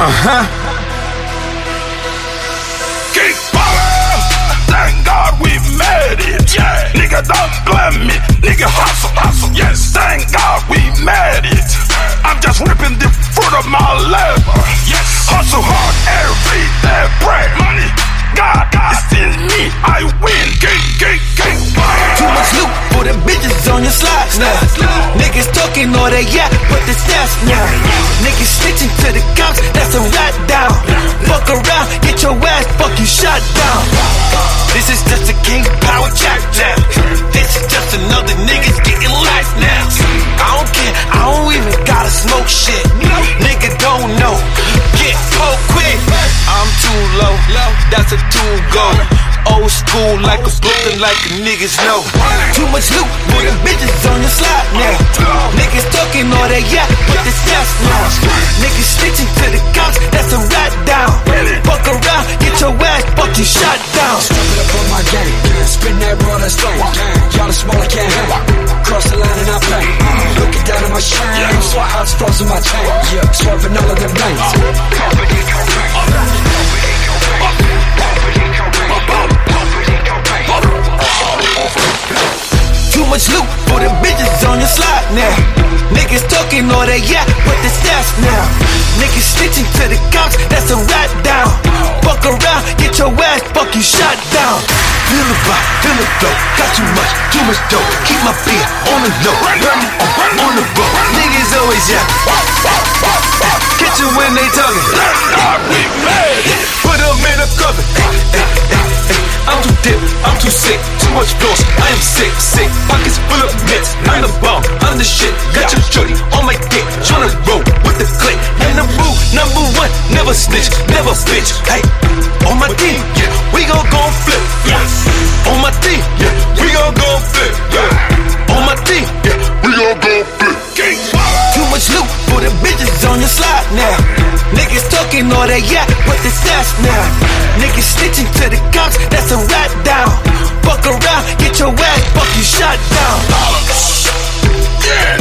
King Power, thank God we made it. Yeah, nigga, don't blame me. Nigga, hustle, yes. Thank God we made it. I'm just reaping the fruit of my labor. Yes, hustle hard every day, pray money. God, it's still me, I win. King. Too much loot for the bitches on your slides now. Niggas talking all that but the stats now. Niggas snitching to the cops, that's a rat down. Fuck around, get your ass fucking shot down. This is just a King Power jack jam. This is just another niggas getting life now. I don't care, I don't even gotta smoke shit. Nigga don't know, get cold quick. I'm too low, that's a two-go. Old school like a Brooklyn, like a niggas know. Too much loot for the bitches on your slide now. Niggas talking all that but the stats now. Niggas snitching to the cops, that's a rat down. Fuck around, get your ass fucking shot down. Step it up on my game, spin that raw, that's slow. Y'all are small, I can't hang. Cross the line and I pay. Looking down at my shine, swat house frozen my chain. Swerving all of them lanes. Too much loot for the bitches on your slide now. Niggas talking all that but the stats now. Niggas snitching to the cops, that's a rat down. Fuck around, get your ass fucking shot down. Feel the vibe, feel the flow. Got too much dope. Keep my feet on the low. On the road, niggas always catch you when they talking. We made it. Put them in a cover. I'm too dip, I'm too sick. Too much floss, I am sick. Pockets full of mitts. I'm the bomb, I'm the shit. Got your shorty on my dick, tryna roll with the click. And the boo, number one, never snitch, never bitch. Hey, on my team, we gon' flip. On my team, we gon' flip. On my team, we gon' flip. too much loot for the bitches on your slide now. Niggas talking all that but the stats now. Niggas snitching to the cops, that's a rat down. Fuck around, get your ass fucking shot down. Yeah.